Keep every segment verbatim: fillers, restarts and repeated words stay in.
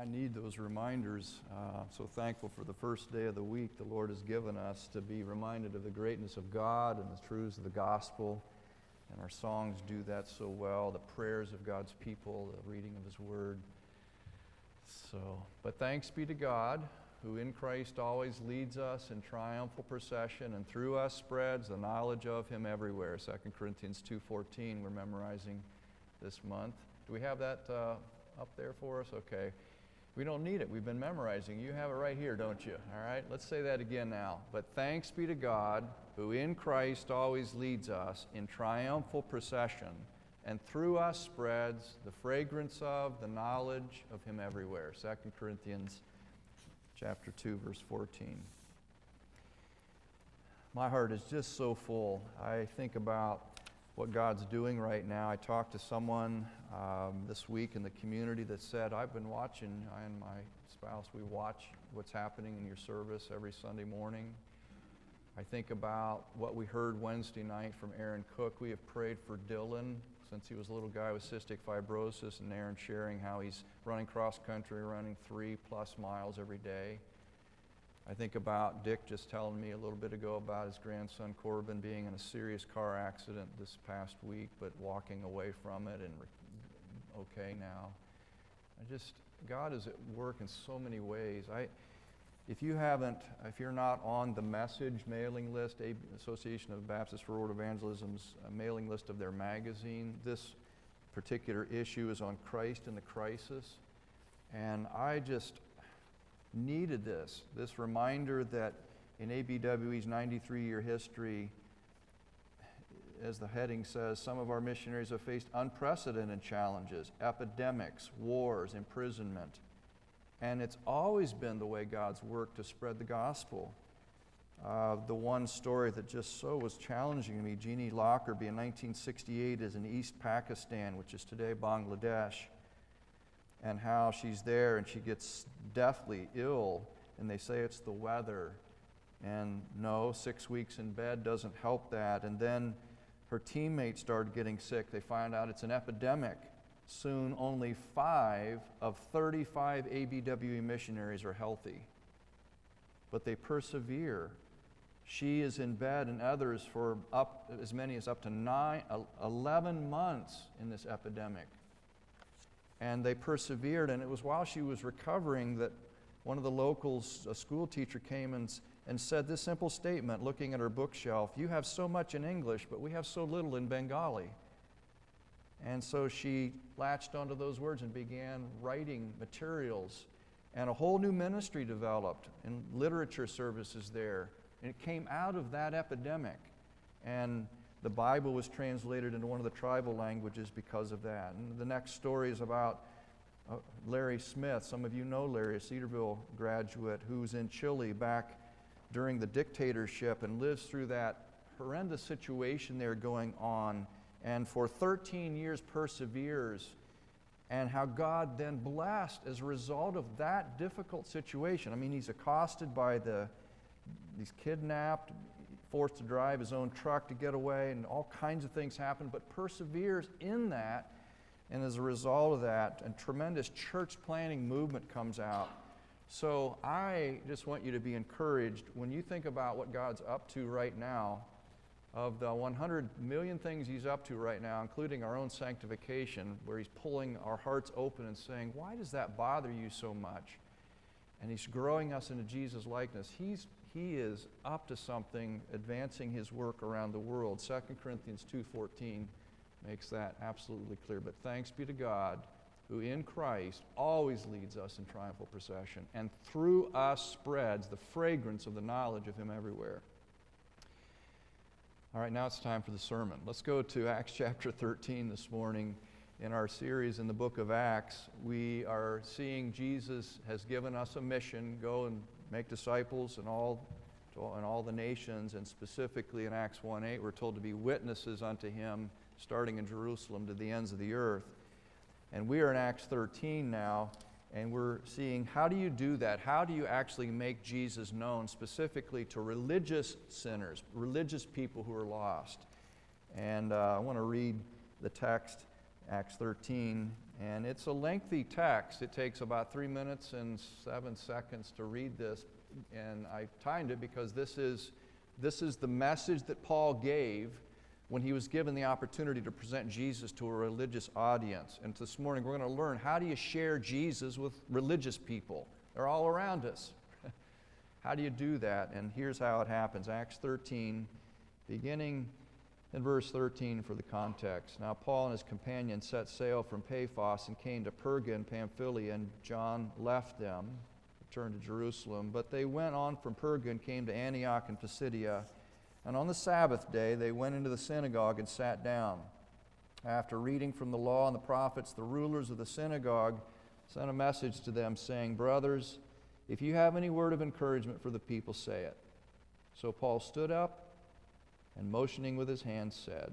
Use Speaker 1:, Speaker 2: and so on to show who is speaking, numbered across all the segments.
Speaker 1: I need those reminders. Uh, so thankful for the first day of the week the Lord has given us to be reminded of the greatness of God and the truths of the gospel. And our songs do that so well, the prayers of God's people, the reading of His Word. So, but thanks be to God, who in Christ always leads us in triumphal procession and through us spreads the knowledge of Him everywhere. Second Corinthians two fourteen we're memorizing this month. Do we have that uh, up there for us? Okay. We don't need it. We've been memorizing. You have it right here, don't you? All right, let's say that again now. But thanks be to God, who in Christ always leads us in triumphal procession, and through us spreads the fragrance of the knowledge of Him everywhere. Second Corinthians chapter two, verse fourteen. My heart is just so full. I think about what God's doing right now. I talked to someone um, this week in the community that said, I've been watching, I and my spouse, we watch what's happening in your service every Sunday morning. I think about what we heard Wednesday night from Aaron Cook. We have prayed for Dylan since he was a little guy with cystic fibrosis, and Aaron sharing how he's running cross country, running three plus miles every day. I think about Dick just telling me a little bit ago about his grandson Corbin being in a serious car accident this past week, but walking away from it and re- okay now. I just, God is at work in so many ways. I, if you haven't, if you're not on the Message mailing list, A- Association of Baptists for World Evangelism's uh, mailing list of their magazine, this particular issue is on Christ in the crisis. And I just needed this, this reminder that in A B W E's ninety-three year history, as the heading says, some of our missionaries have faced unprecedented challenges, epidemics, wars, imprisonment. And it's always been the way God's worked to spread the gospel. Uh, the one story that just so was challenging to me, Jeannie Lockerbie in nineteen sixty-eight is in East Pakistan, which is today Bangladesh, and how she's there and she gets deathly ill, and they say it's the weather. And no, six weeks in bed doesn't help that. And then her teammates started getting sick. They find out it's an epidemic. Soon only five of thirty-five A B W E missionaries are healthy. But they persevere. She is in bed, and others for up as many as up to nine, eleven months in this epidemic. And they persevered, and it was while she was recovering that one of the locals, a school teacher, came and, and said this simple statement, looking at her bookshelf, "You have so much in English, but we have so little in Bengali." And so she latched onto those words and began writing materials, and a whole new ministry developed, and literature services there. And it came out of that epidemic. And the Bible was translated into one of the tribal languages because of that. And the next story is about uh, Larry Smith. Some of you know Larry, a Cedarville graduate who's in Chile back during the dictatorship and lives through that horrendous situation there going on, and for thirteen years perseveres, and how God then blessed as a result of that difficult situation. I mean, he's accosted by the, he's kidnapped, forced to drive his own truck to get away, and all kinds of things happen, but perseveres in that. And as a result of that, a tremendous church planting movement comes out. So I just want you to be encouraged when you think about what God's up to right now. Of the one hundred million things He's up to right now, including our own sanctification, where He's pulling our hearts open and saying, why does that bother you so much? And He's growing us into Jesus' likeness. He's He is up to something, advancing His work around the world. Second Corinthians two fourteen makes that absolutely clear. But thanks be to God, who in Christ always leads us in triumphal procession, and through us spreads the fragrance of the knowledge of Him everywhere. All right, now it's time for the sermon. Let's go to Acts chapter thirteen this morning. In our series in the book of Acts, we are seeing Jesus has given us a mission, go and make disciples in all, in all the nations, and specifically in Acts one eight, we're told to be witnesses unto Him, starting in Jerusalem to the ends of the earth. And we are in Acts thirteen now, and we're seeing how do you do that? How do you actually make Jesus known specifically to religious sinners, religious people who are lost? And uh, I want to read the text, Acts thirteen, And it's a lengthy text. It takes about three minutes and seven seconds to read this. And I timed it because this is, this is the message that Paul gave when he was given the opportunity to present Jesus to a religious audience. And this morning we're going to learn, how do you share Jesus with religious people? They're all around us. How do you do that? And here's how it happens. Acts thirteen, beginning in verse thirteen for the context. Now Paul and his companions set sail from Paphos and came to Perga in Pamphylia, and John left them, returned to Jerusalem. But they went on from Perga and came to Antioch and Pisidia. And on the Sabbath day they went into the synagogue and sat down. After reading from the law and the prophets, the rulers of the synagogue sent a message to them, saying, "Brothers, if you have any word of encouragement for the people, say it." So Paul stood up and motioning with his hand said,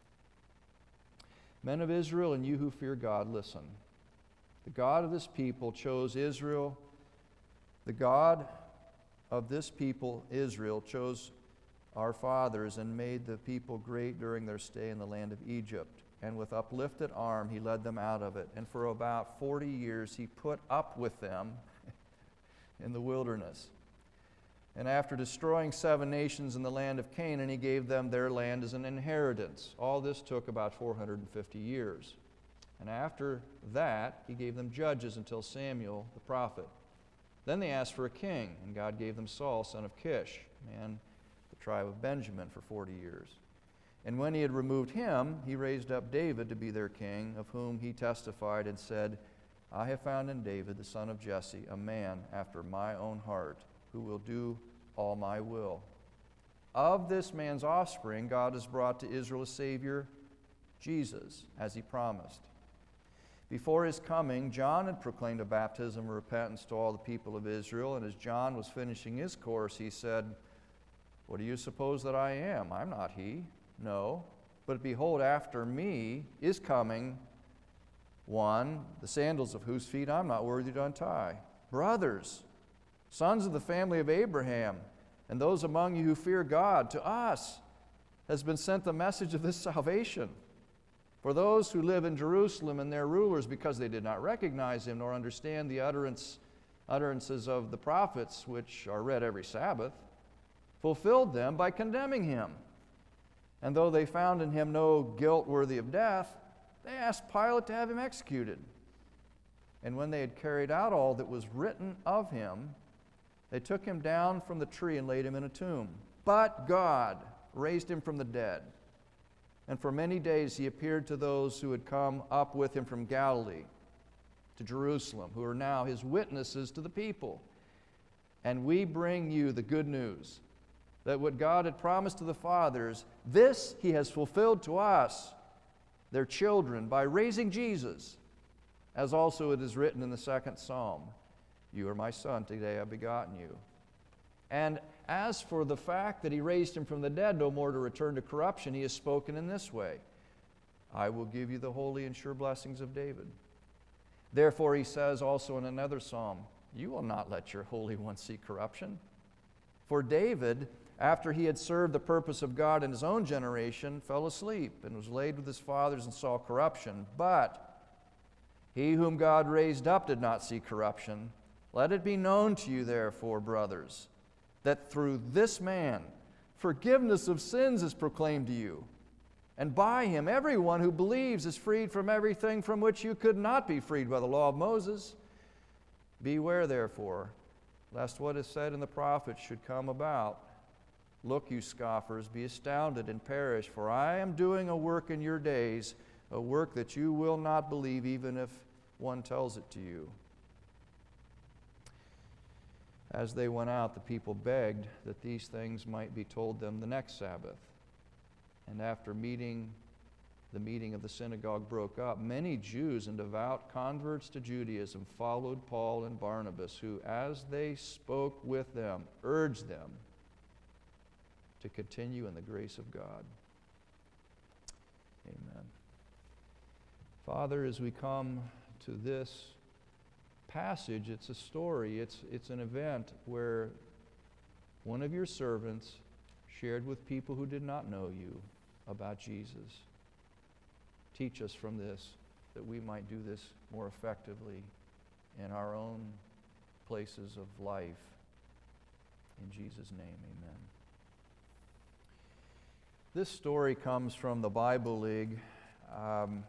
Speaker 1: "Men of Israel, and you who fear God, listen. The God of this people chose Israel. The God of this people, Israel, chose our fathers and made the people great during their stay in the land of Egypt. And with uplifted arm he led them out of it. And for about forty years he put up with them in the wilderness. And after destroying seven nations in the land of Canaan, he gave them their land as an inheritance. All this took about four hundred fifty years. And after that, he gave them judges until Samuel the prophet. Then they asked for a king, and God gave them Saul, son of Kish, man, the tribe of Benjamin, for forty years. And when he had removed him, he raised up David to be their king, of whom he testified and said, I have found in David, the son of Jesse, a man after my own heart, who will do all my will. Of this man's offspring, God has brought to Israel a Savior, Jesus, as he promised. Before his coming, John had proclaimed a baptism of repentance to all the people of Israel, and as John was finishing his course, he said, What do you suppose that I am? I'm not he. No, but behold, after me is coming one, the sandals of whose feet I'm not worthy to untie. Brothers, sons of the family of Abraham, and those among you who fear God, to us has been sent the message of this salvation. For those who live in Jerusalem and their rulers, because they did not recognize him nor understand the utterance, utterances of the prophets, which are read every Sabbath, fulfilled them by condemning him. And though they found in him no guilt worthy of death, they asked Pilate to have him executed. And when they had carried out all that was written of him, they took him down from the tree and laid him in a tomb. But God raised him from the dead. And for many days he appeared to those who had come up with him from Galilee to Jerusalem, who are now his witnesses to the people. And we bring you the good news, that what God had promised to the fathers, this he has fulfilled to us, their children, by raising Jesus, as also it is written in the second psalm, You are my son, today I have begotten you. And as for the fact that he raised him from the dead, no more to return to corruption, he has spoken in this way, I will give you the holy and sure blessings of David. Therefore he says also in another psalm, You will not let your Holy One see corruption. For David, after he had served the purpose of God in his own generation, fell asleep and was laid with his fathers and saw corruption. But he whom God raised up did not see corruption. Let it be known to you, therefore, brothers, that through this man forgiveness of sins is proclaimed to you. And by him everyone who believes is freed from everything from which you could not be freed by the law of Moses. Beware, therefore, lest what is said in the prophets should come about. Look, you scoffers, be astounded and perish, for I am doing a work in your days, a work that you will not believe even if one tells it to you. As they went out, the people begged that these things might be told them the next Sabbath. And after meeting, the meeting of the synagogue broke up, many Jews and devout converts to Judaism followed Paul and Barnabas, who, as they spoke with them, urged them to continue in the grace of God. Amen. Father, as we come to this passage, it's a story, it's, it's an event where one of your servants shared with people who did not know you about Jesus. Teach us from this. that we might do this more effectively in our own places of life. In Jesus' name, amen. This story comes from the Bible League, um,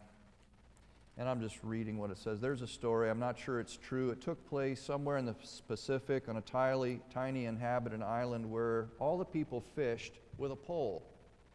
Speaker 1: and I'm just reading what it says. There's a story, I'm not sure it's true. It took place somewhere in the Pacific on a tiny, tiny inhabited island where all the people fished with a pole.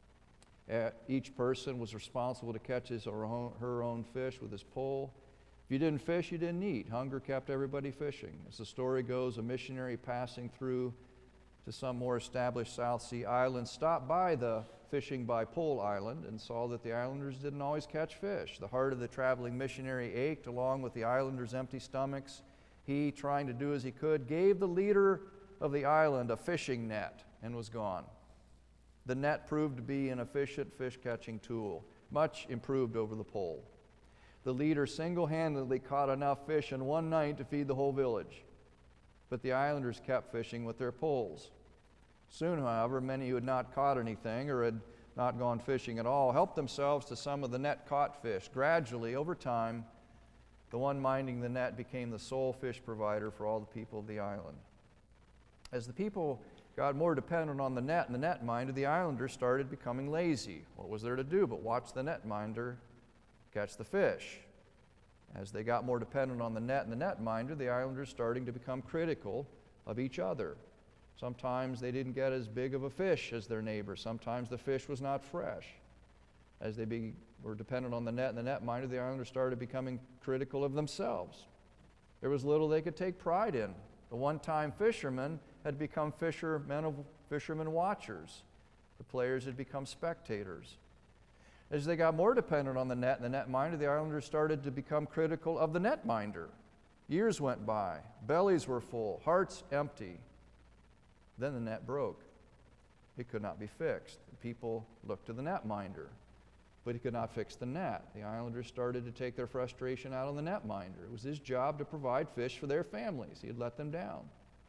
Speaker 1: Uh, each person was responsible to catch his or own, her own fish with his pole. If you didn't fish, you didn't eat. Hunger kept everybody fishing. As the story goes, a missionary passing through to some more established South Sea island stopped by the fishing by pole island and saw that the islanders didn't always catch fish. The heart of the traveling missionary ached along with the islanders' empty stomachs. He, trying to do as he could, gave the leader of the island a fishing net and was gone. The net proved to be an efficient fish-catching tool, much improved over the pole. The leader single-handedly caught enough fish in one night to feed the whole village. But the islanders kept fishing with their poles. Soon, however, many who had not caught anything or had not gone fishing at all helped themselves to some of the net-caught fish. Gradually, over time, the one minding the net became the sole fish provider for all the people of the island. As the people got more dependent on the net and the netminder, the islanders started becoming lazy. What was there to do but watch the netminder catch the fish? As they got more dependent on the net and the netminder, the islanders starting to become critical of each other. Sometimes they didn't get as big of a fish as their neighbor. Sometimes the fish was not fresh. As they be, were dependent on the net and the netminder, the islanders started becoming critical of themselves. There was little they could take pride in. The one-time fishermen had become fishermen of fishermen watchers. The players had become spectators. As they got more dependent on the net and the netminder, the islanders started to become critical of the netminder. Years went by. Bellies were full, hearts empty. Then the net broke. It could not be fixed. The people looked to the netminder, but he could not fix the net. The islanders started to take their frustration out on the netminder. It was his job to provide fish for their families. He had let them down.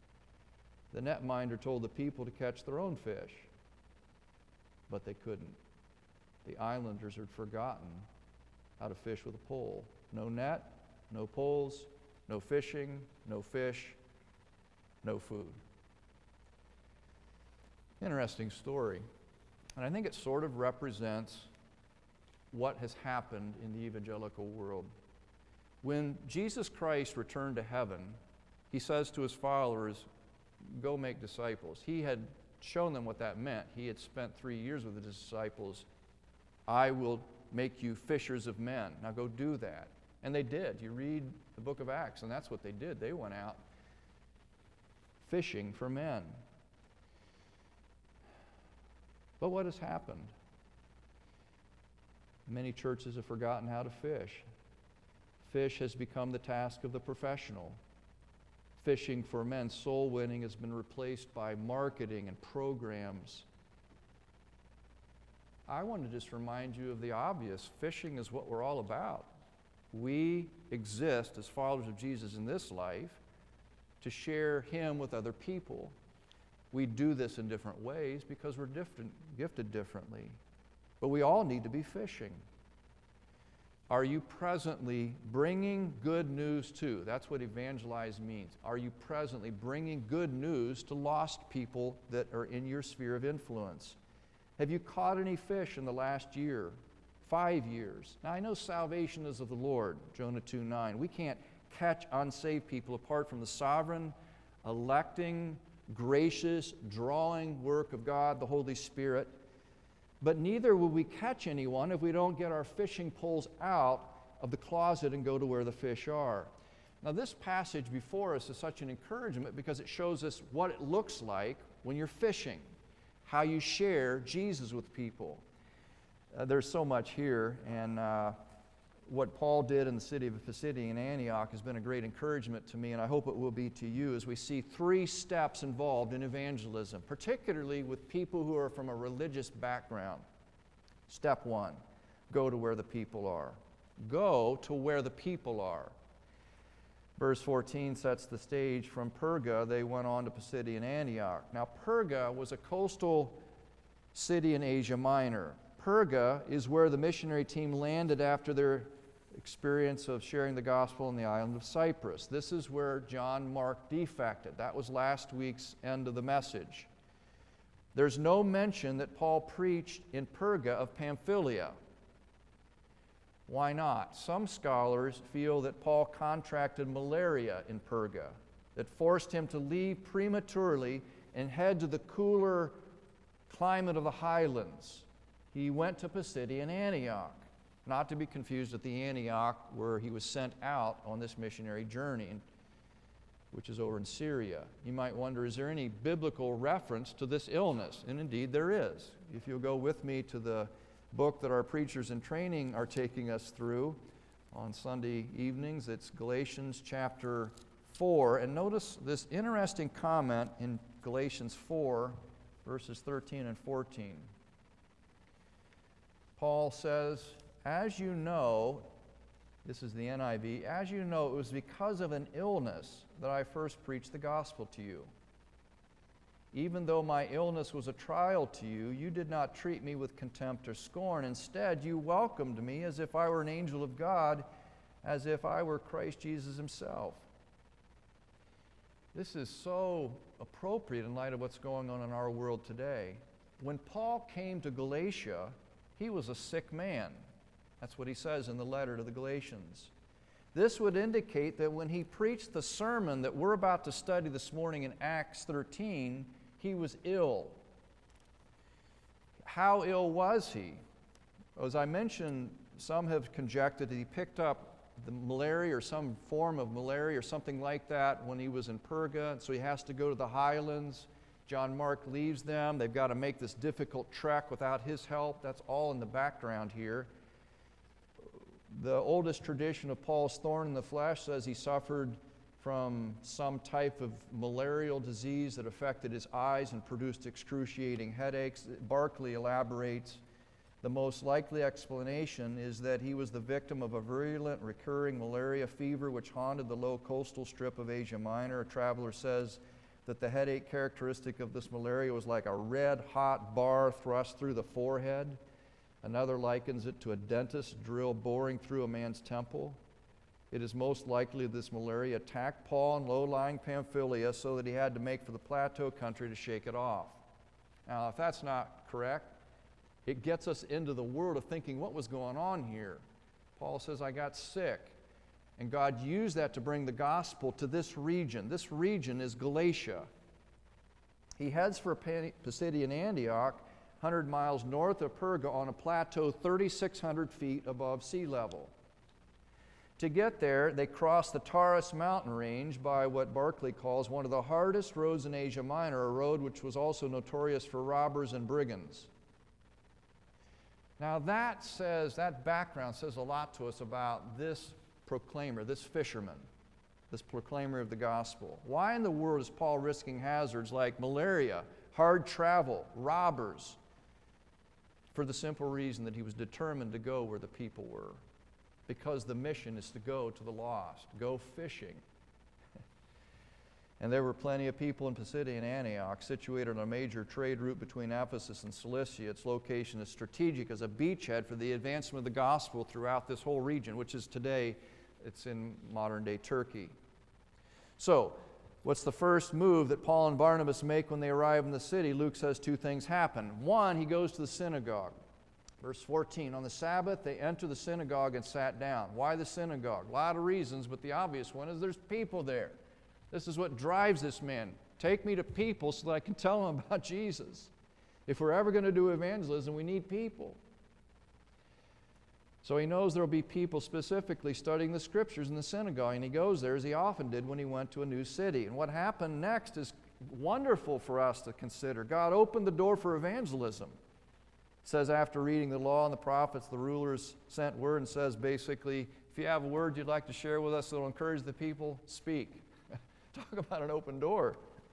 Speaker 1: The netminder told the people to catch their own fish, but they couldn't. The islanders had forgotten how to fish with a pole. No net, no poles, no fishing, no fish, no food. Interesting story. And I think it sort of represents what has happened in the evangelical world. When Jesus Christ returned to heaven, he says to his followers, go make disciples. He had shown them what that meant. He had spent three years with the disciples. I will make you fishers of men. Now go do that. And they did. You read the book of Acts, and that's what they did. They went out fishing for men. But what has happened? Many churches have forgotten how to fish. Fish has become the task of the professional. Fishing for men, soul winning, has been replaced by marketing and programs. I want to just remind you of the obvious. Fishing is what we're all about. We exist as followers of Jesus in this life to share Him with other people. We do this in different ways because we're different, gifted differently. But we all need to be fishing. Are you presently bringing good news to? That's what evangelize means. Are you presently bringing good news to lost people that are in your sphere of influence? Have you caught any fish in the last year, five years? Now, I know salvation is of the Lord, Jonah two nine. We can't catch unsaved people apart from the sovereign, electing, gracious, drawing work of God, the Holy Spirit. But neither will we catch anyone if we don't get our fishing poles out of the closet and go to where the fish are. Now, this passage before us is such an encouragement because it shows us what it looks like when you're fishing, how you share Jesus with people. Uh, there's so much here, and uh, what Paul did in the city of Pisidian Antioch has been a great encouragement to me, and I hope it will be to you as we see three steps involved in evangelism, particularly with people who are from a religious background. Step one, go to where the people are. Go to where the people are. Verse fourteen sets the stage. From Perga, they went on to Pisidian Antioch. Now, Perga was a coastal city in Asia Minor. Perga is where the missionary team landed after their experience of sharing the gospel in the island of Cyprus. This is where John Mark defected. That was last week's end of the message. There's no mention that Paul preached in Perga of Pamphylia. Why not? Some scholars feel that Paul contracted malaria in Perga that forced him to leave prematurely and head to the cooler climate of the highlands. He went to Pisidian Antioch, not to be confused with the Antioch where he was sent out on this missionary journey, which is over in Syria. You might wonder, is there any biblical reference to this illness? And indeed there is. If you'll go with me to the book that our preachers in training are taking us through on Sunday evenings, it's Galatians chapter four. And notice this interesting comment in Galatians four, verses thirteen and fourteen. Paul says, as you know, this is the N I V, as you know, it was because of an illness that I first preached the gospel to you. Even though my illness was a trial to you, you did not treat me with contempt or scorn. Instead, you welcomed me as if I were an angel of God, as if I were Christ Jesus himself. This is so appropriate in light of what's going on in our world today. When Paul came to Galatia, he was a sick man. That's what he says in the letter to the Galatians. This would indicate that when he preached the sermon that we're about to study this morning in Acts thirteen, he was ill. How ill was he? As I mentioned, some have conjectured that he picked up the malaria or some form of malaria or something like that when he was in Perga, so he has to go to the highlands. John Mark leaves them. They've got to make this difficult trek without his help. That's all in the background here. The oldest tradition of Paul's thorn in the flesh says he suffered from some type of malarial disease that affected his eyes and produced excruciating headaches. Barclay elaborates, the most likely explanation is that he was the victim of a virulent recurring malaria fever which haunted the low coastal strip of Asia Minor. A traveler says that the headache characteristic of this malaria was like a red-hot bar thrust through the forehead. Another likens it to a dentist drill boring through a man's temple. It is most likely this malaria attacked Paul in low-lying Pamphylia so that he had to make for the plateau country to shake it off. Now, if that's not correct, it gets us into the world of thinking what was going on here. Paul says, I got sick. And God used that to bring the gospel to this region. This region is Galatia. He heads for Pisidian Antioch, one hundred miles north of Perga on a plateau thirty-six hundred feet above sea level. To get there, they cross the Taurus mountain range by what Barclay calls one of the hardest roads in Asia Minor, a road which was also notorious for robbers and brigands. Now that says, that background says a lot to us about this proclaimer, this fisherman, this proclaimer of the gospel. Why in the world is Paul risking hazards like malaria, hard travel, robbers? For the simple reason that he was determined to go where the people were. Because the mission is to go to the lost, go fishing. And there were plenty of people in Pisidian Antioch, situated on a major trade route between Ephesus and Cilicia. Its location is strategic as a beachhead for the advancement of the gospel throughout this whole region, which is today, it's in modern-day Turkey. So, what's the first move that Paul and Barnabas make when they arrive in the city? Luke says two things happen. One, he goes to the synagogue. Verse fourteen, on the Sabbath, they entered the synagogue and sat down. Why the synagogue? A lot of reasons, but the obvious one is there's people there. This is what drives this man. Take me to people so that I can tell them about Jesus. If we're ever going to do evangelism, we need people. So he knows there will be people specifically studying the scriptures in the synagogue, and he goes there as he often did when he went to a new city. And what happened next is wonderful for us to consider. God opened the door for evangelism. It says after reading the law and the prophets, the rulers sent word and says basically, if you have a word you'd like to share with us that will encourage the people, speak. Talk about an open door.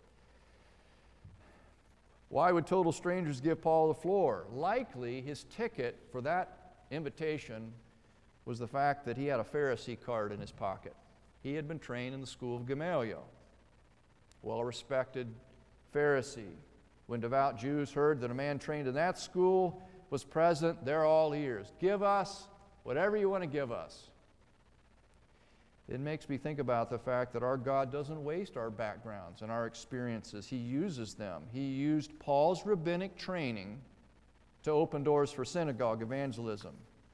Speaker 1: Why would total strangers give Paul the floor? Likely his ticket for that invitation was the fact that he had a Pharisee card in his pocket. He had been trained in the school of Gamaliel, well-respected Pharisee. When devout Jews heard that a man trained in that school was present, they're all ears. Give us whatever you want to give us. It makes me think about the fact that our God doesn't waste our backgrounds and our experiences. He uses them. He used Paul's rabbinic training to open doors for synagogue evangelism.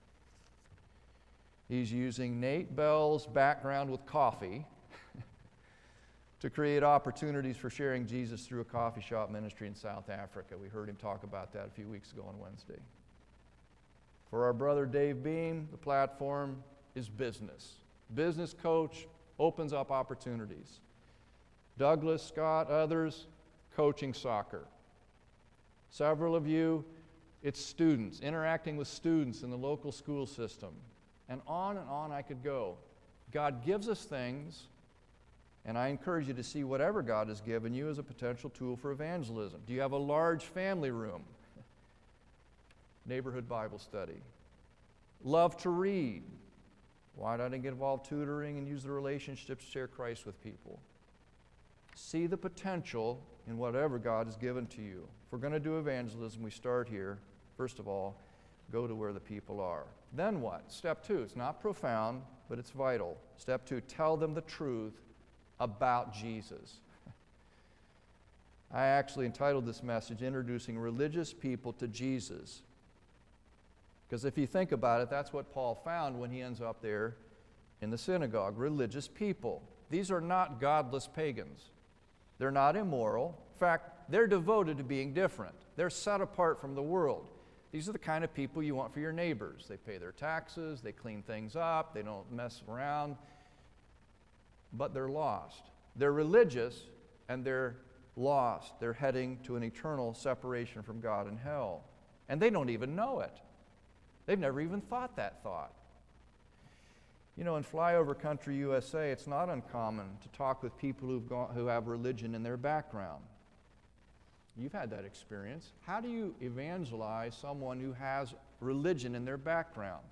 Speaker 1: He's using Nate Bell's background with coffee to create opportunities for sharing Jesus through a coffee shop ministry in South Africa. We heard him talk about that a few weeks ago on Wednesday. For our brother Dave Beam, the platform is business. Business coach opens up opportunities. Douglas, Scott, others, coaching soccer. Several of you, it's students, interacting with students in the local school system. And on and on I could go. God gives us things, and I encourage you to see whatever God has given you as a potential tool for evangelism. Do you have a large family room? Neighborhood Bible study. Love to read. Why not get involved tutoring and use the relationships to share Christ with people? See the potential in whatever God has given to you. If we're going to do evangelism, we start here. First of all, go to where the people are. Then what? Step two, it's not profound, but it's vital. Step two, tell them the truth about Jesus. I actually entitled this message, Introducing Religious People to Jesus. Because if you think about it, that's what Paul found when he ends up there in the synagogue, religious people. These are not godless pagans. They're not immoral. In fact, they're devoted to being different. They're set apart from the world. These are the kind of people you want for your neighbors. They pay their taxes, they clean things up, they don't mess around, but they're lost. They're religious, and they're lost. They're heading to an eternal separation from God in hell. And they don't even know it. They've never even thought that thought. You know, in flyover country U S A, it's not uncommon to talk with people who've gone, who have religion in their background. You've had that experience. How do you evangelize someone who has religion in their background?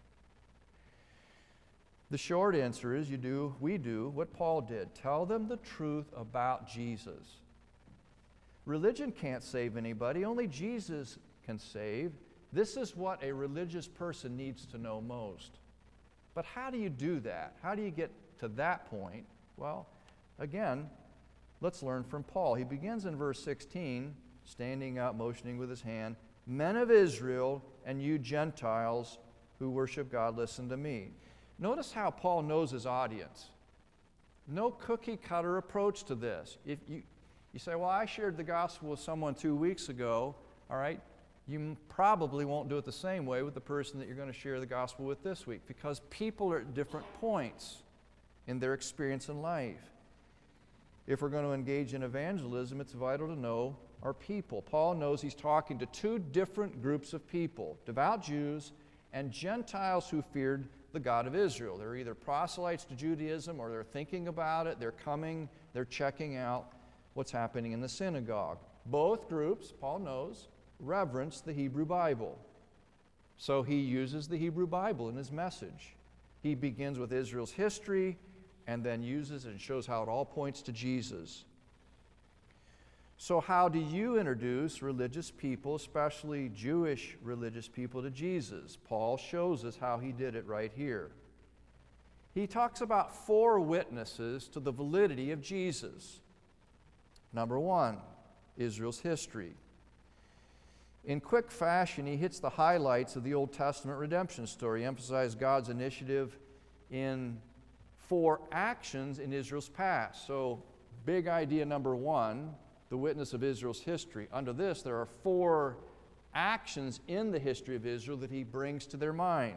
Speaker 1: The short answer is you do, we do what Paul did. Tell them the truth about Jesus. Religion can't save anybody. Only Jesus can save. This is what a religious person needs to know most. But how do you do that? How do you get to that point? Well, again, let's learn from Paul. He begins in verse sixteen, standing up, motioning with his hand, "Men of Israel and you Gentiles who worship God, listen to me." Notice how Paul knows his audience. No cookie-cutter approach to this. If you, you say, well, I shared the gospel with someone two weeks ago, all right, you probably won't do it the same way with the person that you're going to share the gospel with this week, because people are at different points in their experience in life. If we're going to engage in evangelism, it's vital to know our people. Paul knows he's talking to two different groups of people, devout Jews and Gentiles who feared the God of Israel. They're either proselytes to Judaism, or they're thinking about it, they're coming, they're checking out what's happening in the synagogue. Both groups, Paul knows, reverence the Hebrew Bible. So he uses the Hebrew Bible in his message. He begins with Israel's history and then uses it and shows how it all points to Jesus. So how do you introduce religious people, especially Jewish religious people, to Jesus? Paul shows us how he did it right here. He talks about four witnesses to the validity of Jesus. Number one, Israel's history. In quick fashion, he hits the highlights of the Old Testament redemption story. He emphasizes God's initiative in four actions in Israel's past. So, big idea number one, the witness of Israel's history. Under this, there are four actions in the history of Israel that he brings to their mind.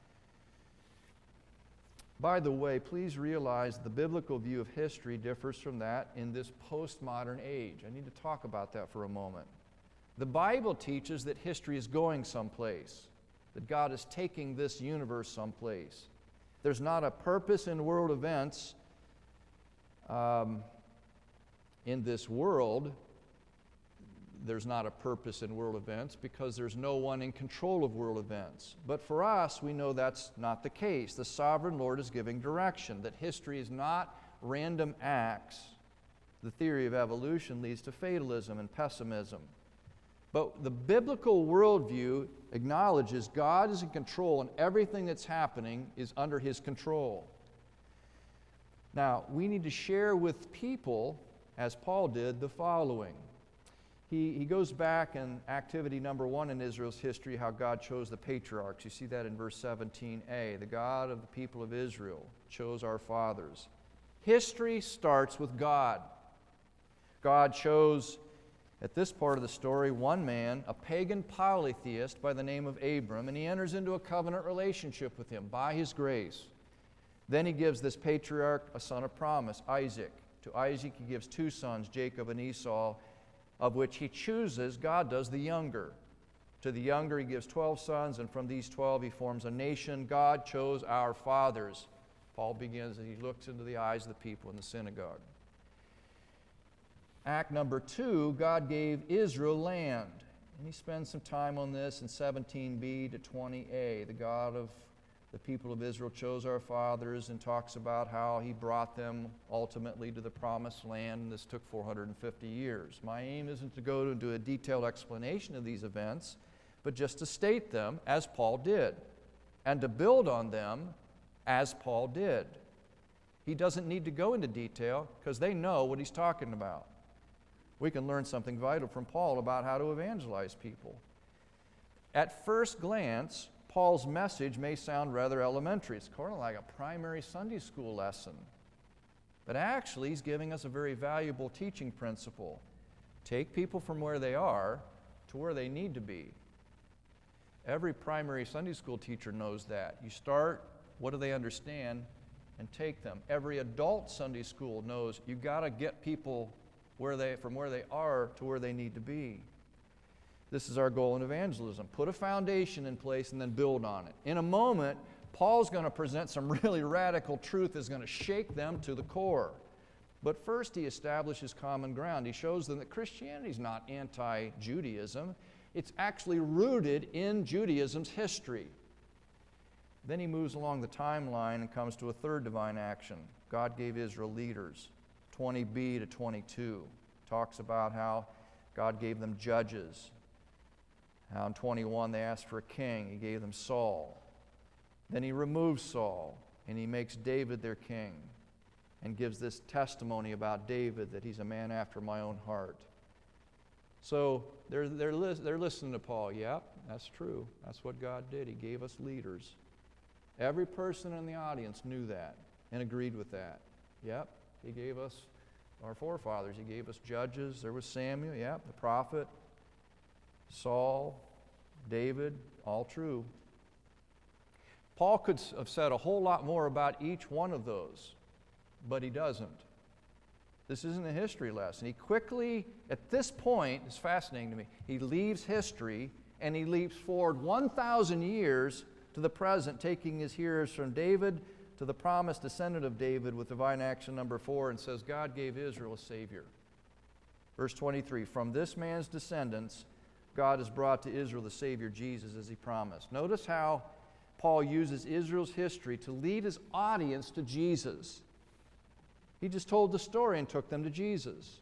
Speaker 1: By the way, please realize the biblical view of history differs from that in this postmodern age. I need to talk about that for a moment. The Bible teaches that history is going someplace, that God is taking this universe someplace. There's not a purpose in world events um, in this world. There's not a purpose in world events because there's no one in control of world events. But for us, we know that's not the case. The sovereign Lord is giving direction, that history is not random acts. The theory of evolution leads to fatalism and pessimism. But the biblical worldview acknowledges God is in control and everything that's happening is under His control. Now, we need to share with people, as Paul did, the following. He, he goes back in activity number one in Israel's history, how God chose the patriarchs. You see that in verse seventeen a. The God of the people of Israel chose our fathers. History starts with God. God chose, at this part of the story, one man, a pagan polytheist by the name of Abram, and he enters into a covenant relationship with him by his grace. Then he gives this patriarch a son of promise, Isaac. To Isaac he gives two sons, Jacob and Esau, of which he chooses, God does, the younger. To the younger he gives twelve sons, and from these twelve he forms a nation. God chose our fathers. Paul begins as he looks into the eyes of the people in the synagogue. Act number two, God gave Israel land. And he spends some time on this in seventeen b to twenty a. The God of the people of Israel chose our fathers and talks about how he brought them ultimately to the promised land, and this took four hundred fifty years. My aim isn't to go into a detailed explanation of these events, but just to state them as Paul did, and to build on them as Paul did. He doesn't need to go into detail because they know what he's talking about. We can learn something vital from Paul about how to evangelize people. At first glance, Paul's message may sound rather elementary. It's kind of like a primary Sunday school lesson. But actually, he's giving us a very valuable teaching principle. Take people from where they are to where they need to be. Every primary Sunday school teacher knows that. You start, what do they understand, and take them. Every adult Sunday school knows you've got to get people where they, from where they are to where they need to be. This is our goal in evangelism. Put a foundation in place and then build on it. In a moment, Paul's going to present some really radical truth that's going to shake them to the core. But first he establishes common ground. He shows them that Christianity is not anti-Judaism. It's actually rooted in Judaism's history. Then he moves along the timeline and comes to a third divine action. God gave Israel leaders. twenty b to twenty-two talks about how God gave them judges. How in twenty-one they asked for a king. He gave them Saul. Then he removes Saul and he makes David their king and gives this testimony about David that he's a man after my own heart. So they're, they're, li- they're listening to Paul. Yep, that's true. That's what God did. He gave us leaders. Every person in the audience knew that and agreed with that. Yep, he gave us our forefathers. He gave us judges. There was Samuel, yep, the prophet. Saul, David, all true. Paul could have said a whole lot more about each one of those, but he doesn't. This isn't a history lesson. He quickly, at this point, it's fascinating to me, he leaves history and he leaps forward one thousand years to the present, taking his hearers from David to the promised descendant of David with divine action number four, and says God gave Israel a Savior. Verse twenty-three, from this man's descendants, God has brought to Israel the Savior, Jesus, as he promised. Notice how Paul uses Israel's history to lead his audience to Jesus. He just told the story and took them to Jesus.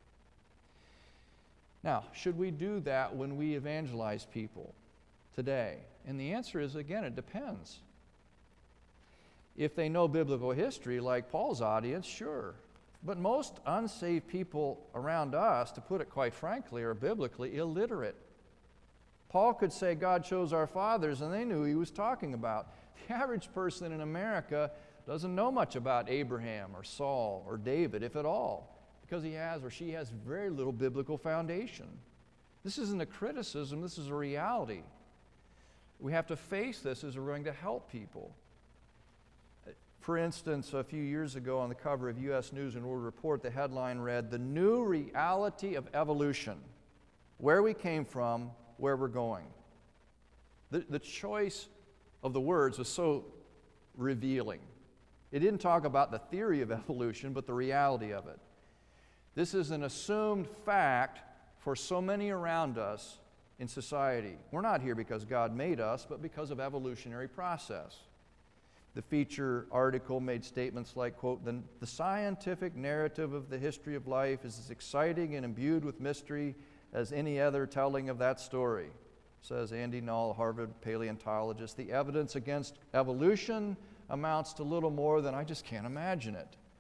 Speaker 1: Now, should we do that when we evangelize people today? And the answer is, again, it depends. If they know biblical history, like Paul's audience, sure. But most unsaved people around us, to put it quite frankly, are biblically illiterate. Paul could say God chose our fathers, and they knew who he was talking about. The average person in America doesn't know much about Abraham or Saul or David, if at all, because he has or she has very little biblical foundation. This isn't a criticism, this is a reality. We have to face this as we're going to help people. For instance, a few years ago on the cover of U S News and World Report, the headline read, "The New Reality of Evolution, Where We Came From, Where We're Going." The, the choice of the words was so revealing. It didn't talk about the theory of evolution, but the reality of it. This is an assumed fact for so many around us in society. We're not here because God made us, but because of evolutionary process. The feature article made statements like, quote, the, the scientific narrative of the history of life is as exciting and imbued with mystery as any other telling of that story, says Andy Null, Harvard paleontologist. The evidence against evolution amounts to little more than I just can't imagine it,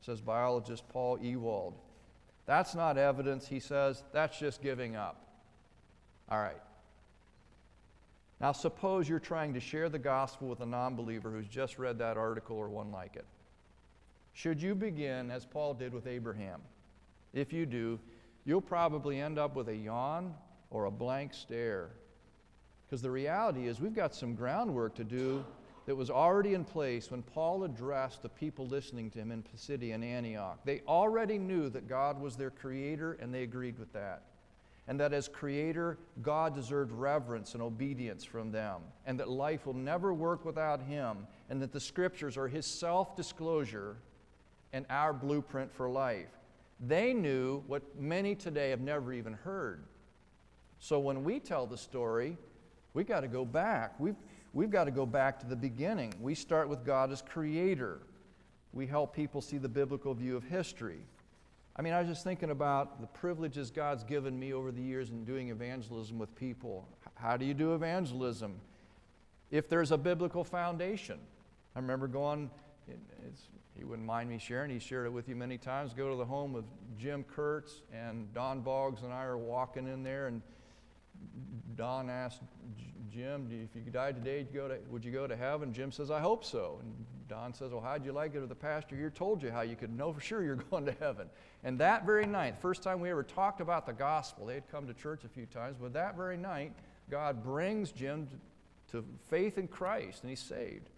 Speaker 1: says biologist Paul Ewald. That's not evidence, he says, that's just giving up. All right. Now suppose you're trying to share the gospel with a non-believer who's just read that article or one like it. Should you begin, as Paul did with Abraham? If you do, you'll probably end up with a yawn or a blank stare. Because the reality is we've got some groundwork to do that was already in place when Paul addressed the people listening to him in Pisidia and Antioch. They already knew that God was their creator, and they agreed with that. And that as creator, God deserved reverence and obedience from them, and that life will never work without him, and that the scriptures are his self-disclosure and our blueprint for life. They knew what many today have never even heard. So when we tell the story, we've got to go back. We've, we've got to go back to the beginning. We start with God as creator. We help people see the biblical view of history. I mean, I was just thinking about the privileges God's given me over the years in doing evangelism with people. How do you do evangelism? If there's a biblical foundation. I remember going, it's, he wouldn't mind me sharing, he shared it with you many times, go to the home of Jim Kurtz, and Don Boggs and I are walking in there, and Don asked Jim, if you died today, you go to, would you go to heaven? Jim says, I hope so. And Don says, well, how'd you like it if the pastor here told you how you could know for sure you're going to heaven? And that very night, the first time we ever talked about the gospel, they had come to church a few times, but that very night, God brings Jim to, to faith in Christ, and he's saved.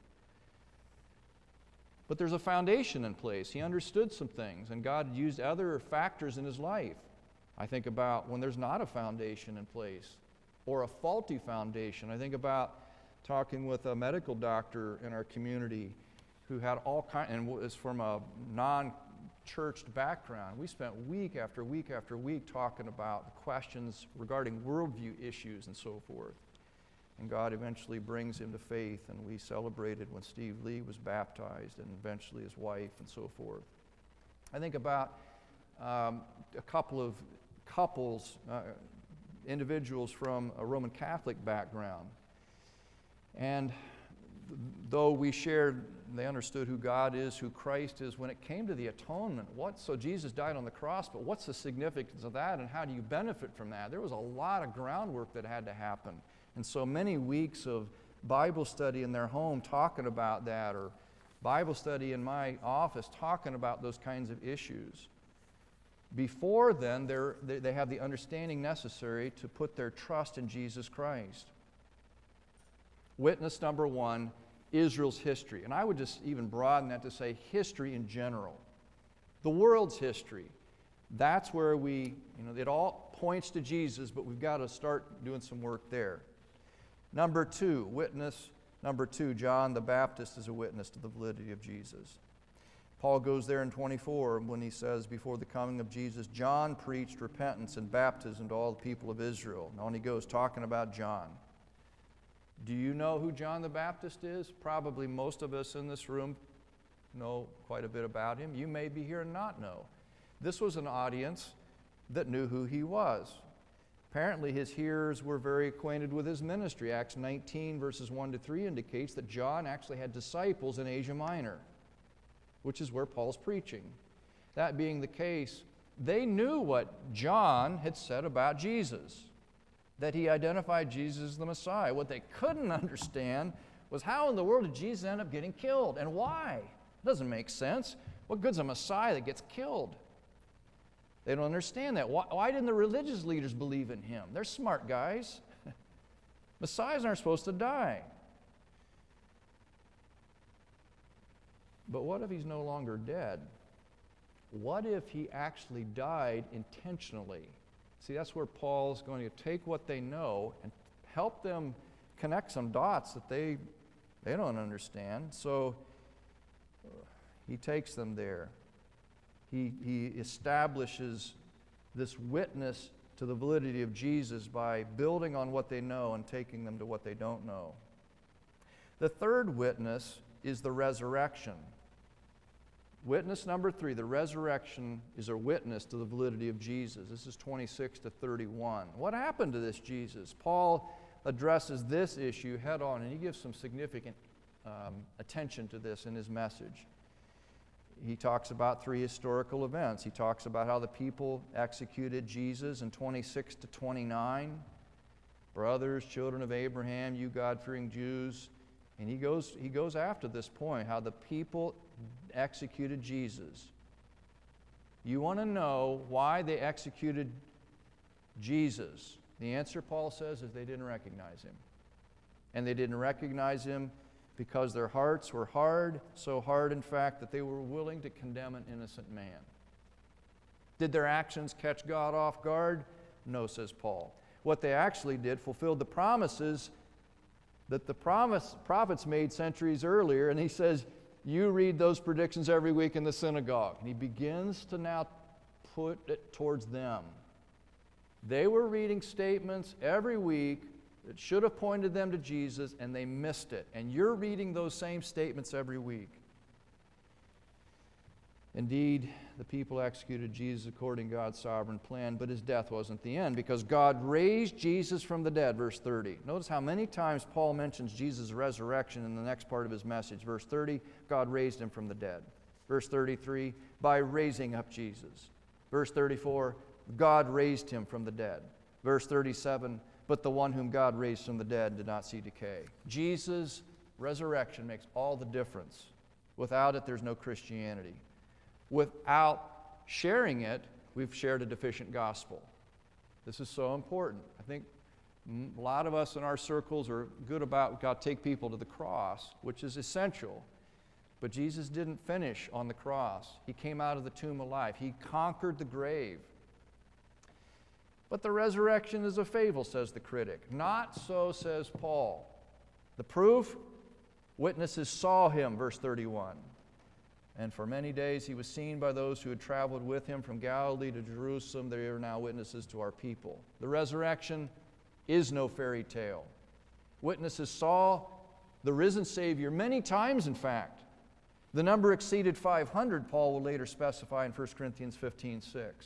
Speaker 1: But there's a foundation in place. He understood some things, and God used other factors in his life. I think about when there's not a foundation in place, or a faulty foundation. I think about talking with a medical doctor in our community who had all kinds, and was from a non-churched background. We spent week after week after week talking about questions regarding worldview issues and so forth. And God eventually brings him to faith, and we celebrated when Steve Lee was baptized, and eventually his wife, and so forth. I think about um, a couple of couples, uh, individuals from a Roman Catholic background. And th- though we shared, they understood who God is, who Christ is, when it came to the atonement, what, so Jesus died on the cross, but what's the significance of that, and how do you benefit from that? There was a lot of groundwork that had to happen. And so many weeks of Bible study in their home talking about that, or Bible study in my office talking about those kinds of issues. Before then, they're, they they have the understanding necessary to put their trust in Jesus Christ. Witness number one, Israel's history. And I would just even broaden that to say history in general. The world's history. That's where we, you know, it all points to Jesus, but we've got to start doing some work there. Number two, witness. Number two, John the Baptist is a witness to the validity of Jesus. Paul goes there in twenty-four when he says, before the coming of Jesus, John preached repentance and baptism to all the people of Israel. Now, when he goes talking about John. Do you know who John the Baptist is? Probably most of us in this room know quite a bit about him. You may be here and not know. This was an audience that knew who he was. Apparently, his hearers were very acquainted with his ministry. Acts nineteen, verses one to three indicates that John actually had disciples in Asia Minor, which is where Paul's preaching. That being the case, they knew what John had said about Jesus, that he identified Jesus as the Messiah. What they couldn't understand was how in the world did Jesus end up getting killed, and why? It doesn't make sense. What good's a Messiah that gets killed? They don't understand that. Why, why didn't the religious leaders believe in him? They're smart guys. Messiahs aren't supposed to die. But what if he's no longer dead? What if he actually died intentionally? See, that's where Paul's going to take what they know and help them connect some dots that they, they don't understand. So he takes them there. He, he establishes this witness to the validity of Jesus by building on what they know and taking them to what they don't know. The third witness is the resurrection. Witness number three, the resurrection is a witness to the validity of Jesus. This is twenty-six to thirty-one. What happened to this Jesus? Paul addresses this issue head on, and he gives some significant um, attention to this in his message. he talks about three historical events. He talks about how the people executed Jesus in twenty-six to twenty-nine. Brothers, children of Abraham, you God-fearing Jews. And he goes, he goes after this point, how the people executed Jesus. You want to know why they executed Jesus? The answer, Paul says, is they didn't recognize him. And they didn't recognize him because their hearts were hard, so hard, in fact, that they were willing to condemn an innocent man. Did their actions catch God off guard? No, says Paul. What they actually did fulfilled the promises that the promise, prophets made centuries earlier, and he says, you read those predictions every week in the synagogue. And he begins to now put it towards them. They were reading statements every week that should have pointed them to Jesus, and they missed it. And you're reading those same statements every week. Indeed, the people executed Jesus according to God's sovereign plan, but his death wasn't the end, because God raised Jesus from the dead, verse thirty. Notice how many times Paul mentions Jesus' resurrection in the next part of his message. Verse thirty, God raised him from the dead. Verse thirty-three, by raising up Jesus. Verse thirty-four, God raised him from the dead. Verse thirty-seven, but the one whom God raised from the dead did not see decay. Jesus' resurrection makes all the difference. Without it, there's no Christianity. Without sharing it, we've shared a deficient gospel. This is so important. I think a lot of us in our circles are good about God take people to the cross, which is essential. But Jesus didn't finish on the cross. He came out of the tomb alive. He conquered the grave. But the resurrection is a fable, says the critic. Not so, says Paul. The proof? Witnesses saw him, verse thirty-one. And for many days he was seen by those who had traveled with him from Galilee to Jerusalem. They are now witnesses to our people. The resurrection is no fairy tale. Witnesses saw the risen Savior many times, in fact. The number exceeded five hundred, Paul will later specify in First Corinthians fifteen six.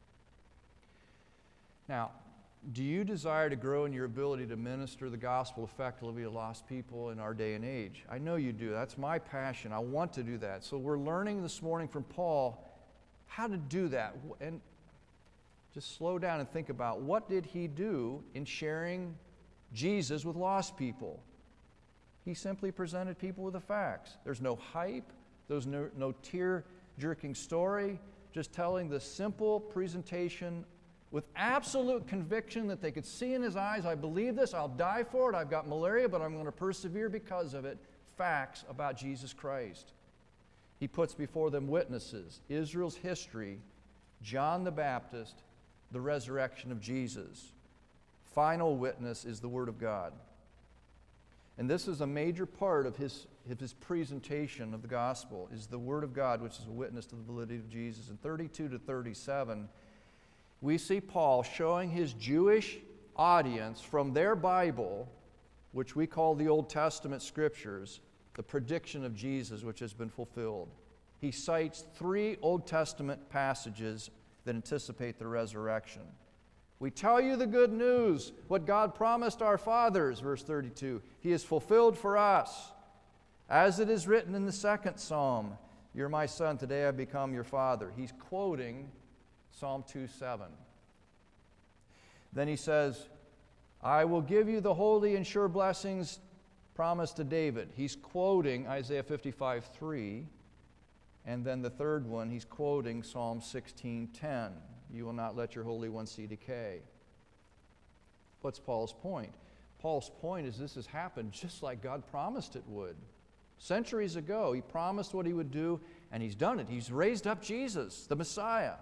Speaker 1: Now, do you desire to grow in your ability to minister the gospel effectively to lost people in our day and age? I know you do. That's my passion. I want to do that. So we're learning this morning from Paul how to do that. And just slow down and think about, what did he do in sharing Jesus with lost people? He simply presented people with the facts. There's no hype. There's no, no tear-jerking story. Just telling the simple presentation with absolute conviction that they could see in his eyes, I believe this, I'll die for it, I've got malaria, but I'm going to persevere because of it. Facts about Jesus Christ. He puts before them witnesses, Israel's history, John the Baptist, the resurrection of Jesus. Final witness is the Word of God. And this is a major part of his, of his presentation of the gospel, is the Word of God, which is a witness to the validity of Jesus. In thirty-two to thirty-seven, we see Paul showing his Jewish audience from their Bible, which we call the Old Testament Scriptures, the prediction of Jesus which has been fulfilled. He cites three Old Testament passages that anticipate the resurrection. We tell you the good news, what God promised our fathers, verse thirty-two. He has fulfilled for us. As it is written in the second psalm, you're my son, today I've become your father. He's quoting Psalm two seven. Then he says, I will give you the holy and sure blessings promised to David. He's quoting Isaiah fifty-five three. And then the third one, he's quoting Psalm sixteen ten. You will not let your Holy One see decay. What's Paul's point? Paul's point is this has happened just like God promised it would. Centuries ago, he promised what he would do, and he's done it. He's raised up Jesus, the Messiah.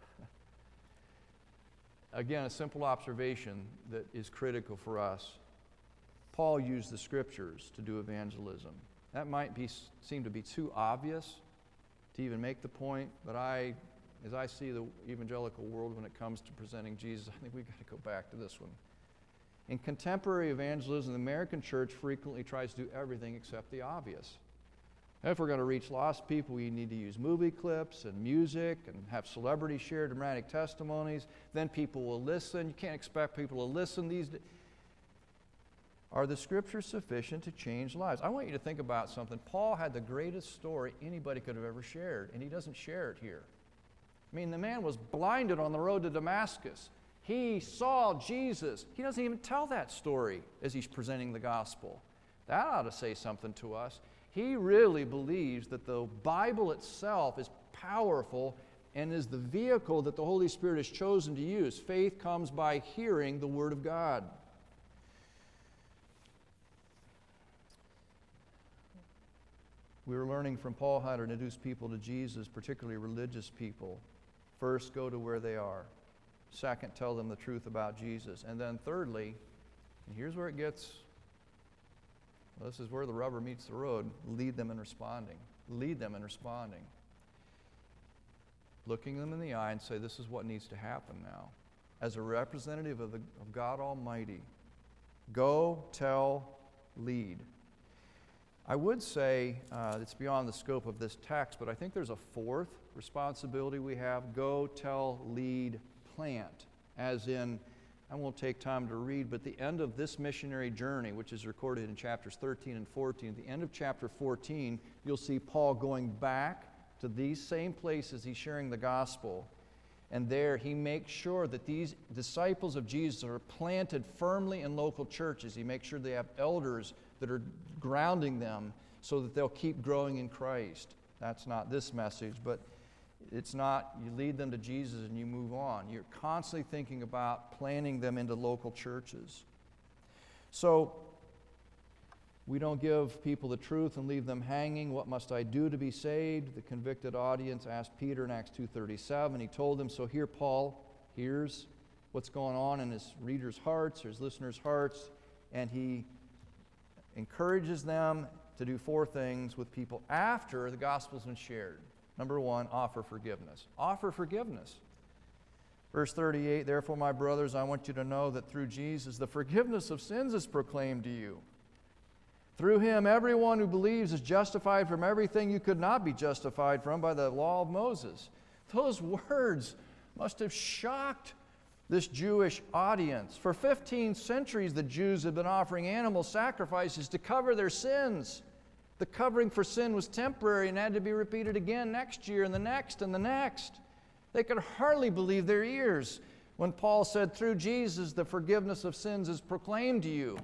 Speaker 1: Again, a simple observation that is critical for us. Paul used the Scriptures to do evangelism. That might be, seem to be too obvious to even make the point, but I, as I see the evangelical world when it comes to presenting Jesus, I think we've got to go back to this one. In contemporary evangelism, the American church frequently tries to do everything except the obvious. If we're going to reach lost people, we need to use movie clips and music and have celebrities share dramatic testimonies. Then people will listen. You can't expect people to listen these days. Are the Scriptures sufficient to change lives? I want you to think about something. Paul had the greatest story anybody could have ever shared, and he doesn't share it here. I mean, the man was blinded on the road to Damascus. He saw Jesus. He doesn't even tell that story as he's presenting the gospel. That ought to say something to us. He really believes that the Bible itself is powerful and is the vehicle that the Holy Spirit has chosen to use. Faith comes by hearing the Word of God. We were learning from Paul how to introduce people to Jesus, particularly religious people. First, go to where they are. Second, tell them the truth about Jesus. And then thirdly, and here's where it gets, well, this is where the rubber meets the road, lead them in responding. Lead them in responding. Looking them in the eye and say, this is what needs to happen now. As a representative of, the, of God Almighty, go, tell, lead. I would say uh, it's beyond the scope of this text, but I think there's a fourth responsibility we have. Go, tell, lead, plant. As in, I won't take time to read, but the end of this missionary journey, which is recorded in chapters thirteen and fourteen, at the end of chapter fourteen, you'll see Paul going back to these same places he's sharing the gospel. And there he makes sure that these disciples of Jesus are planted firmly in local churches. He makes sure they have elders that are grounding them so that they'll keep growing in Christ. That's not this message, but it's not you lead them to Jesus and you move on. You're constantly thinking about planting them into local churches. So we don't give people the truth and leave them hanging. What must I do to be saved? The convicted audience asked Peter in Acts two thirty-seven. He told them, so here Paul hears what's going on in his readers' hearts or his listeners' hearts, and he encourages them to do four things with people after the gospel's been shared. Number one, offer forgiveness. Offer forgiveness. Verse thirty-eight, therefore, my brothers, I want you to know that through Jesus the forgiveness of sins is proclaimed to you. Through him, everyone who believes is justified from everything you could not be justified from by the law of Moses. Those words must have shocked this Jewish audience. For fifteen centuries, the Jews had been offering animal sacrifices to cover their sins. The covering for sin was temporary and had to be repeated again next year and the next and the next. They could hardly believe their ears when Paul said, through Jesus, the forgiveness of sins is proclaimed to you.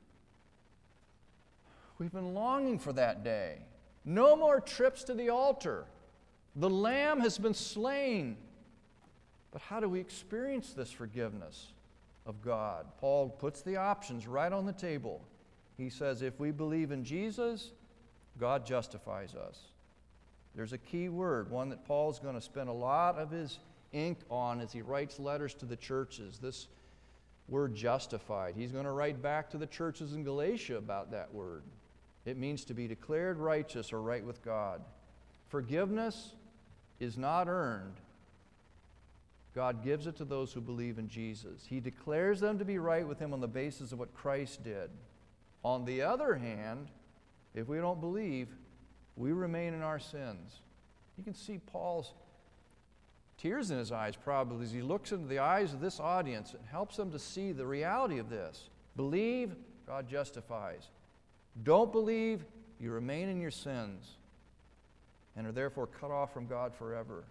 Speaker 1: We've been longing for that day. No more trips to the altar. The Lamb has been slain. But how do we experience this forgiveness of God? Paul puts the options right on the table. He says, if we believe in Jesus, God justifies us. There's a key word, one that Paul's going to spend a lot of his ink on as he writes letters to the churches. This word justified. He's going to write back to the churches in Galatia about that word. It means to be declared righteous or right with God. Forgiveness is not earned. God gives it to those who believe in Jesus. He declares them to be right with him on the basis of what Christ did. On the other hand, if we don't believe, we remain in our sins. You can see Paul's tears in his eyes probably as he looks into the eyes of this audience and helps them to see the reality of this. Believe, God justifies. Don't believe, you remain in your sins and are therefore cut off from God forever.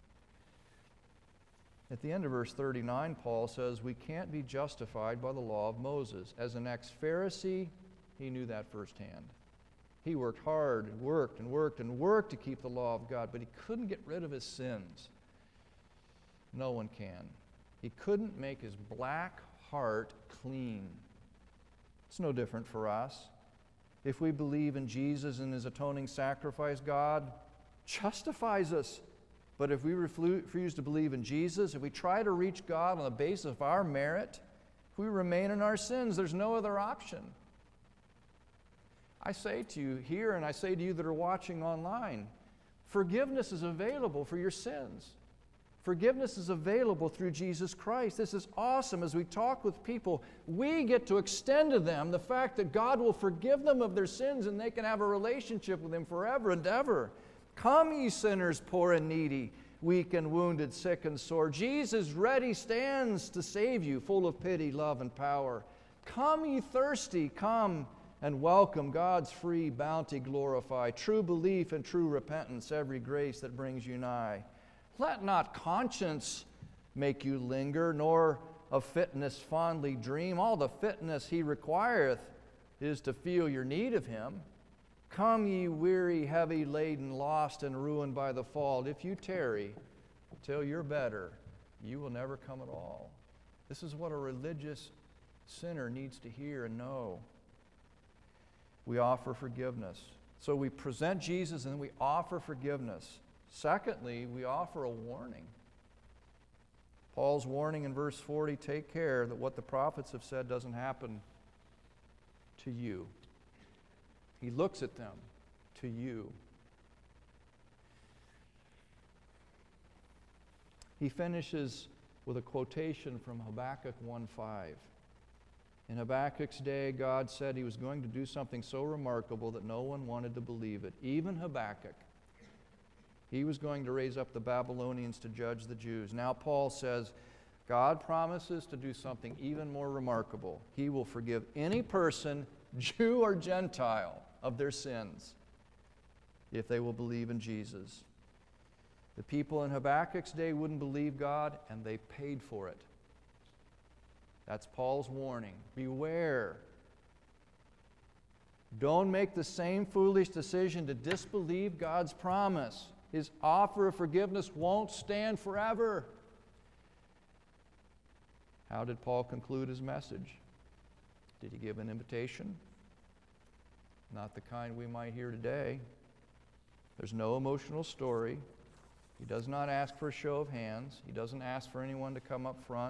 Speaker 1: At the end of verse thirty-nine, Paul says, we can't be justified by the law of Moses. As an ex-Pharisee, he knew that firsthand. He worked hard and worked and worked and worked to keep the law of God, but he couldn't get rid of his sins. No one can. He couldn't make his black heart clean. It's no different for us. If we believe in Jesus and his atoning sacrifice, God justifies us. But if we refuse to believe in Jesus, if we try to reach God on the basis of our merit, if we remain in our sins, there's no other option. I say to you here, and I say to you that are watching online, forgiveness is available for your sins. Forgiveness is available through Jesus Christ. This is awesome. As we talk with people, we get to extend to them the fact that God will forgive them of their sins and they can have a relationship with him forever and ever. Come, ye sinners, poor and needy, weak and wounded, sick and sore. Jesus ready stands to save you, full of pity, love, and power. Come, ye thirsty, come and welcome God's free bounty glorify, true belief and true repentance, every grace that brings you nigh. Let not conscience make you linger, nor of fitness fondly dream. All the fitness he requireth is to feel your need of him. Come, ye weary, heavy laden, lost and ruined by the fall. If you tarry till you're better, you will never come at all. This is what a religious sinner needs to hear and know. We offer forgiveness. So we present Jesus and then we offer forgiveness. Secondly, we offer a warning. Paul's warning in verse forty, take care that what the prophets have said doesn't happen to you. He looks at them, to you. He finishes with a quotation from Habakkuk one five. In Habakkuk's day, God said he was going to do something so remarkable that no one wanted to believe it. Even Habakkuk. He was going to raise up the Babylonians to judge the Jews. Now Paul says, God promises to do something even more remarkable. He will forgive any person, Jew or Gentile, of their sins if they will believe in Jesus. The people in Habakkuk's day wouldn't believe God, and they paid for it. That's Paul's warning. Beware. Don't make the same foolish decision to disbelieve God's promise. His offer of forgiveness won't stand forever. How did Paul conclude his message? Did he give an invitation? Not the kind we might hear today. There's no emotional story. He does not ask for a show of hands. He doesn't ask for anyone to come up front.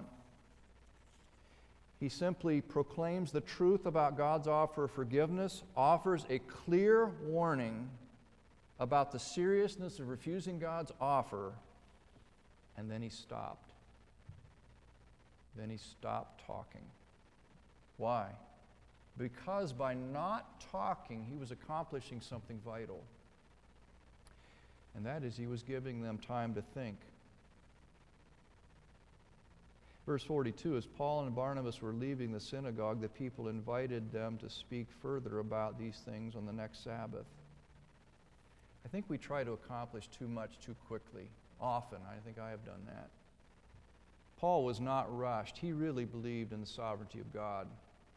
Speaker 1: He simply proclaims the truth about God's offer of forgiveness, offers a clear warning about the seriousness of refusing God's offer, and then he stopped. Then he stopped talking. Why? Because by not talking, he was accomplishing something vital. And that is, he was giving them time to think. Verse forty-two, as Paul and Barnabas were leaving the synagogue, the people invited them to speak further about these things on the next Sabbath. I think we try to accomplish too much too quickly. Often, I think I have done that. Paul was not rushed. He really believed in the sovereignty of God.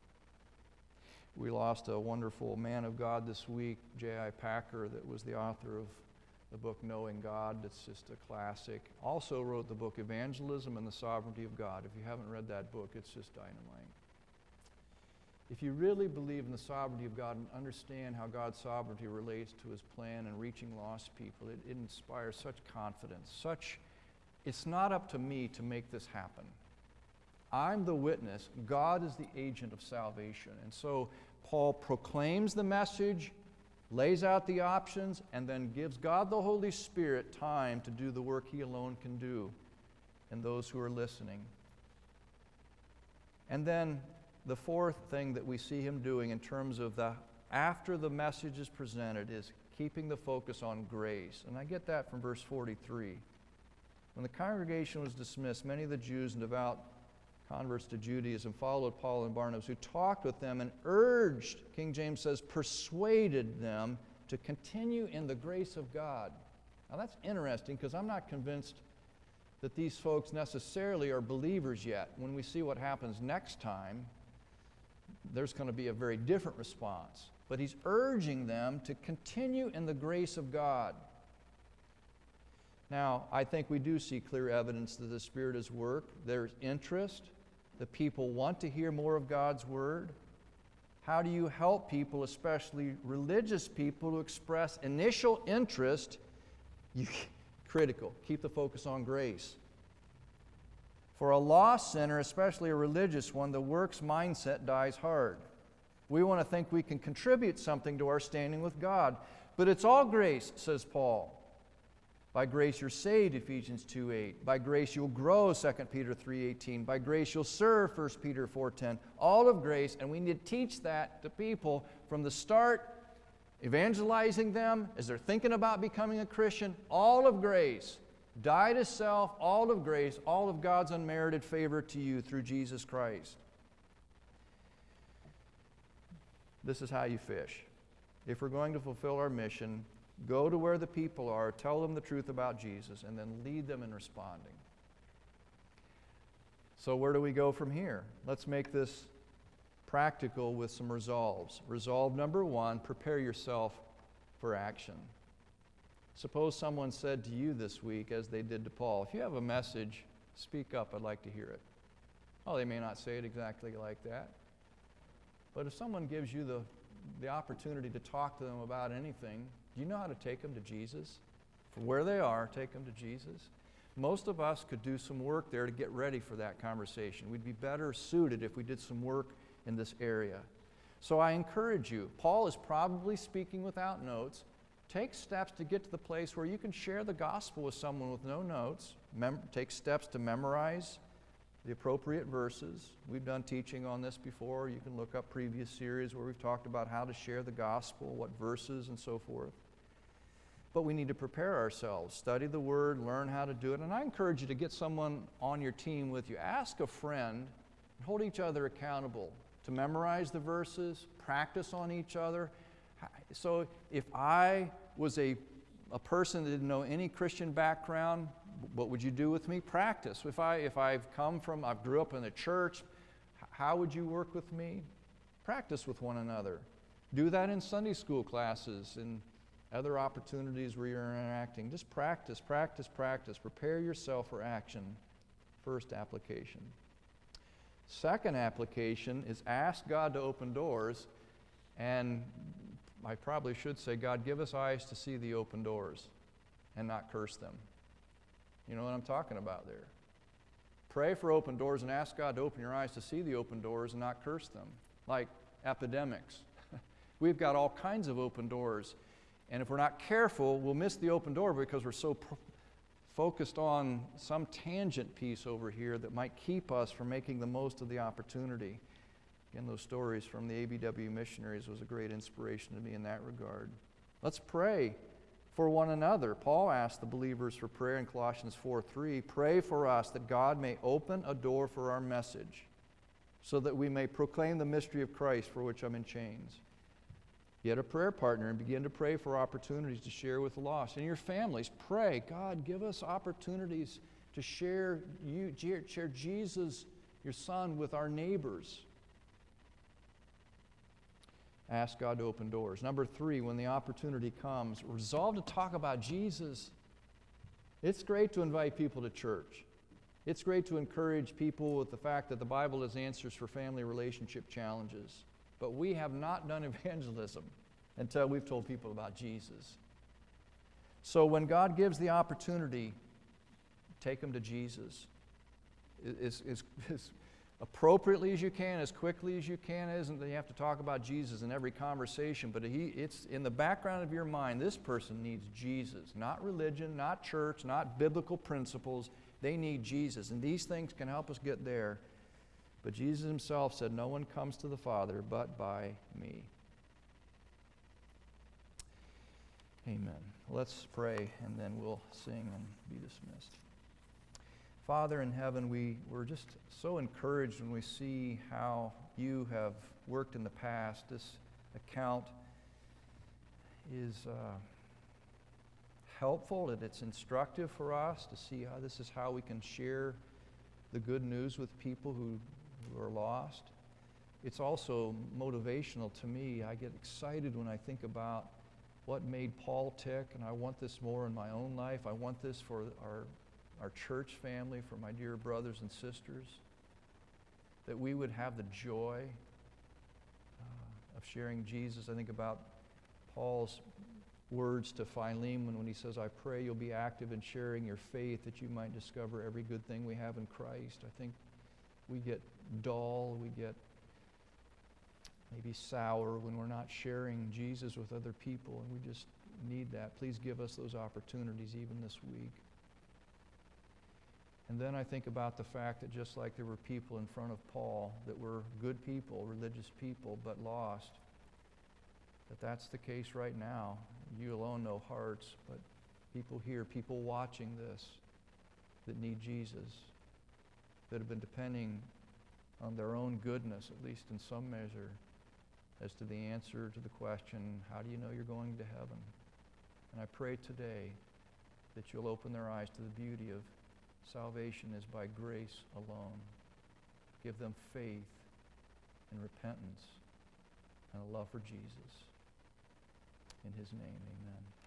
Speaker 1: We lost a wonderful man of God this week, J I Packer, that was the author of the book Knowing God. It's just a classic. Also wrote the book Evangelism and the Sovereignty of God. If you haven't read that book, it's just dynamite. If you really believe in the sovereignty of God and understand how God's sovereignty relates to his plan in reaching lost people, it, it inspires such confidence, such, it's not up to me to make this happen. I'm the witness. God is the agent of salvation. And so Paul proclaims the message, lays out the options, and then gives God the Holy Spirit time to do the work he alone can do in those who are listening. And then the fourth thing that we see him doing in terms of the after the message is presented is keeping the focus on grace. And I get that from verse forty-three. When the congregation was dismissed, many of the Jews and devout converts to Judaism followed Paul and Barnabas, who talked with them and urged, King James says, persuaded them to continue in the grace of God. Now that's interesting because I'm not convinced that these folks necessarily are believers yet. When we see what happens next time, there's going to be a very different response. But he's urging them to continue in the grace of God. Now, I think we do see clear evidence that the Spirit is work. There's interest. The people want to hear more of God's Word. How do you help people, especially religious people, to express initial interest? You, critical. Keep the focus on grace. For a lost sinner, especially a religious one, the works mindset dies hard. We want to think we can contribute something to our standing with God. But it's all grace, says Paul. By grace you're saved, Ephesians two eight. By grace you'll grow, Second Peter three eighteen. By grace you'll serve, First Peter four ten. All of grace, and we need to teach that to people from the start, evangelizing them as they're thinking about becoming a Christian. All of grace. Die to self, all of grace, all of God's unmerited favor to you through Jesus Christ. This is how you fish. If we're going to fulfill our mission, go to where the people are, tell them the truth about Jesus, and then lead them in responding. So where do we go from here? Let's make this practical with some resolves. Resolve number one, prepare yourself for action. Suppose someone said to you this week, as they did to Paul, if you have a message, speak up, I'd like to hear it. Oh, they may not say it exactly like that. But if someone gives you the, the opportunity to talk to them about anything, do you know how to take them to Jesus? From where they are, take them to Jesus. Most of us could do some work there to get ready for that conversation. We'd be better suited if we did some work in this area. So I encourage you, Paul is probably speaking without notes. Take steps to get to the place where you can share the gospel with someone with no notes. Mem- take steps to memorize the appropriate verses. We've done teaching on this before. You can look up previous series where we've talked about how to share the gospel, what verses and so forth. But we need to prepare ourselves, study the Word, learn how to do it. And I encourage you to get someone on your team with you. Ask a friend, and hold each other accountable to memorize the verses, practice on each other. So if I was a, a person that didn't know any Christian background, what would you do with me? Practice. If, I, if I've come from, I grew up in a church, how would you work with me? Practice with one another. Do that in Sunday school classes and other opportunities where you're interacting. Just practice, practice, practice. Prepare yourself for action. First application. Second application is ask God to open doors, and I probably should say, God, give us eyes to see the open doors and not curse them. You know what I'm talking about there. Pray for open doors and ask God to open your eyes to see the open doors and not curse them. Like epidemics. We've got all kinds of open doors. And if we're not careful, we'll miss the open door because we're so pro- focused on some tangent piece over here that might keep us from making the most of the opportunity. Again, those stories from the A B W missionaries was a great inspiration to me in that regard. Let's pray for one another. Paul asked the believers for prayer in Colossians four three, pray for us that God may open a door for our message so that we may proclaim the mystery of Christ for which I'm in chains. Get a prayer partner and begin to pray for opportunities to share with the lost. In your families, pray, God, give us opportunities to share you, share Jesus, your Son, with our neighbors. Ask God to open doors. Number three, when the opportunity comes, resolve to talk about Jesus. It's great to invite people to church. It's great to encourage people with the fact that the Bible has answers for family relationship challenges. But we have not done evangelism until we've told people about Jesus. So when God gives the opportunity, take them to Jesus. As, as, as appropriately as you can, as quickly as you can. It isn't that you have to talk about Jesus in every conversation, but he, it's in the background of your mind, this person needs Jesus. Not religion, not church, not biblical principles. They need Jesus. And these things can help us get there. But Jesus himself said, no one comes to the Father but by me. Amen. Let's pray, and then we'll sing and be dismissed. Father in heaven, we, we're just so encouraged when we see how you have worked in the past. This account is uh, helpful, and it's instructive for us to see how this is how we can share the good news with people who who are lost. It's also motivational to me. I get excited when I think about what made Paul tick, and I want this more in my own life. I want this for our, our church family, for my dear brothers and sisters, that we would have the joy uh, of sharing Jesus. I think about Paul's words to Philemon when he says, I pray you'll be active in sharing your faith that you might discover every good thing we have in Christ. I think we get dull, we get maybe sour when we're not sharing Jesus with other people, and we just need that. Please give us those opportunities even this week. And then I think about the fact that just like there were people in front of Paul that were good people, religious people, but lost, that that's the case right now. You alone know hearts, but people here, people watching this that need Jesus, that have been depending on their own goodness, at least in some measure, as to the answer to the question, how do you know you're going to heaven? And I pray today that you'll open their eyes to the beauty of salvation is by grace alone. Give them faith and repentance and a love for Jesus. In his name, amen.